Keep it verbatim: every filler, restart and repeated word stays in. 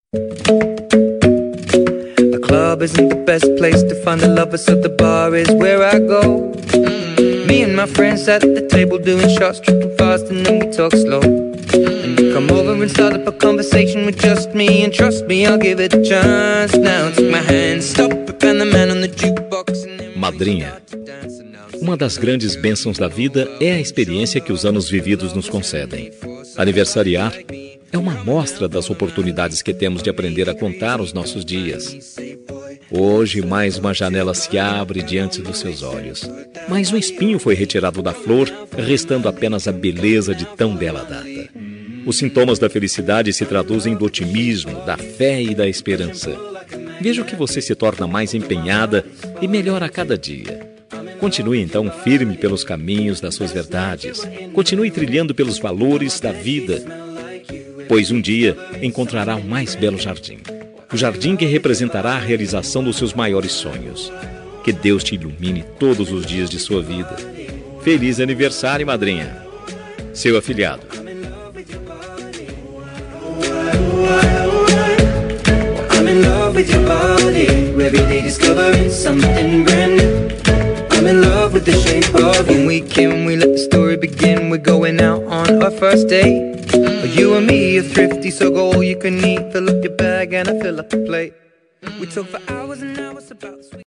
The club isn't the best place to find a lover, so the bar is where I go. Me and my friends at the table doing shots, tripping fast, and then we talk slow. And you come over and start up a conversation with just me, and trust me, I'll give it a chance. Now take my hand, stop it, and the man on the jukebox. Madrinha. Uma das grandes bênçãos da vida é a experiência que os anos vividos nos concedem. Aniversariar é uma amostra das oportunidades que temos de aprender a contar os nossos dias. Hoje, mais uma janela se abre diante dos seus olhos. Mais um espinho foi retirado da flor, restando apenas a beleza de tão bela data. Os sintomas da felicidade se traduzem do otimismo, da fé e da esperança. Vejo que você se torna mais empenhada e melhor a cada dia. Continue então firme pelos caminhos das suas verdades. Continue trilhando pelos valores da vida, pois um dia encontrará o mais belo jardim. O jardim que representará a realização dos seus maiores sonhos. Que Deus te ilumine todos os dias de sua vida. Feliz aniversário, madrinha. Seu afilhado. I'm in love with your body. Every day discovering something brand new. I'm in love with the shape of you. When we came, we let the story begin. We're going out on our first date. You and me are thrifty, so go all you can eat. Fill up your bag and I fill up the plate. We talk for hours and hours about sweet